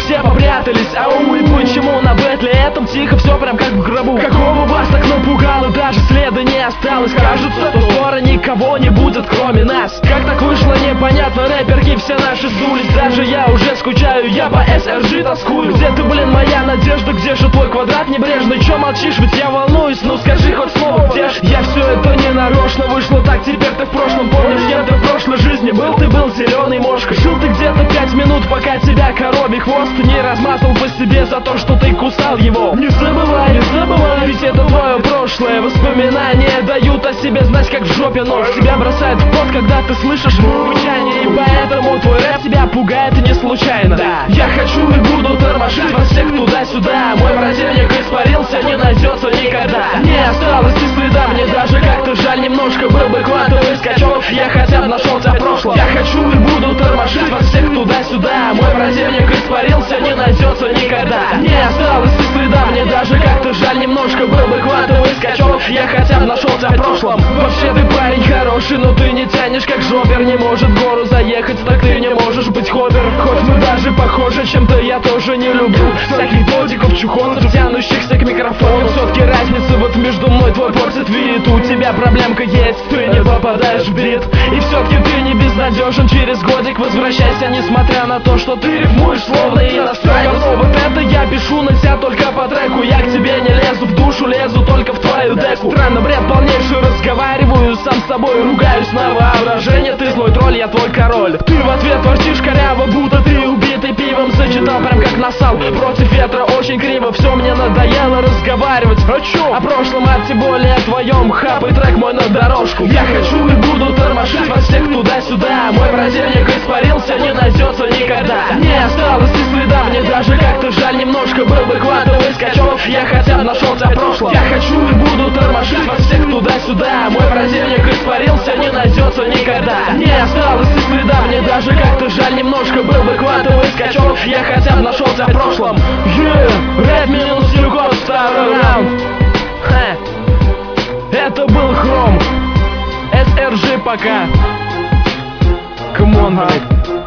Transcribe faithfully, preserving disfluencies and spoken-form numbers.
все попрятались. Ау, и почему на бэтле этом тихо все прям как в гробу? Какого вас так напугало, даже следа не осталось? Кажется, что скоро никого не будет кроме нас. Как так вышло, непонятно, рэперки все наши сдулись. Даже я уже скучаю, я по эс эр джи тоскую. Где ты, блин, моя надежда, где же твой квадрат небрежный? Чё молчишь, ведь я волнуюсь, ну скажи хоть слово, где ж? Я все это не нарочно, вышло так, теперь ты в прошлом. Помнишь, кем ты в прошлой жизни был? Ты был зеленый мошкой. Жил ты где-то пять минут, пока тебя коровий хвост не размазал по себе за то, что ты кусал его. Не забывай, не забывай, ведь это твое прошлое. Воспоминания дают о себе знать, как в жопе нож. Тебя бросает в пот, когда ты слышишь мычание, и поэтому твой рэп тебя пугает и не случайно. Да. Я хочу и буду тормошить вас всех туда-сюда. Мой противник испарился, не найдется никогда. Не осталось и следа, мне даже как-то жаль немножко. Был бы квантовый скачок, я хотя бы нашелся в прошлом. Я хочу и буду тормошить вас всех туда-сюда. Мой противник испарился, не найдется никогда. Не осталось и следа, мне даже как-то жаль немножко. Был бы квантовый скачок, я хотя бы нашелся в прошлом. Вообще ты парень хороший, но ты не тянешь как жопер. Не может в гору заехать, так ты не можешь быть хоппер. Хоть мы даже похожи, чем-то я тоже не люблю всяких бодиков, чухонцев, тянущихся к микрофону. Все-таки разница вот между мной твой портит вид. У тебя проблемка есть, ты не попадаешь в бит. И все-таки ты не безнадежен, через годик возвращайся, несмотря на то, что ты рифмуешь словно иностранец. Вот это я пишу на тебя только по треку. Я к тебе не лезу в душу, лезу только в твою деку. Странно, бред полнейший, разговариваю сам с собой, ругаюсь на воображение. Ты злой тролль, я твой король. Ты в ответ ворчишь коряво, будто ты убитый пивом. Зачитал прям как насал против ветра, очень криво. Все мне надоело разговаривать о чем? О прошлом, а тем более о твоем. Хапай трек мой на дорожку. Я хочу и буду тормошить вас всех туда-сюда. Мой противник испарился, не найдется никогда. Не осталось и следа, мне даже как-то жаль немножко. Был бы квантовый скачок, я хотя бы нашелся в прошлом. Я хочу и буду тормошить вас всех туда-сюда. Мой противник испарился, не найдется никогда. Не осталось и следа, мне даже как-то жаль немножко. Был бы квантовый скачок, я хотя бы нашелся в прошлом. Yeah, рэп минус Югон, второй раунд. Ха. Это был Хром, эс эр джи пока. Come on, блядь.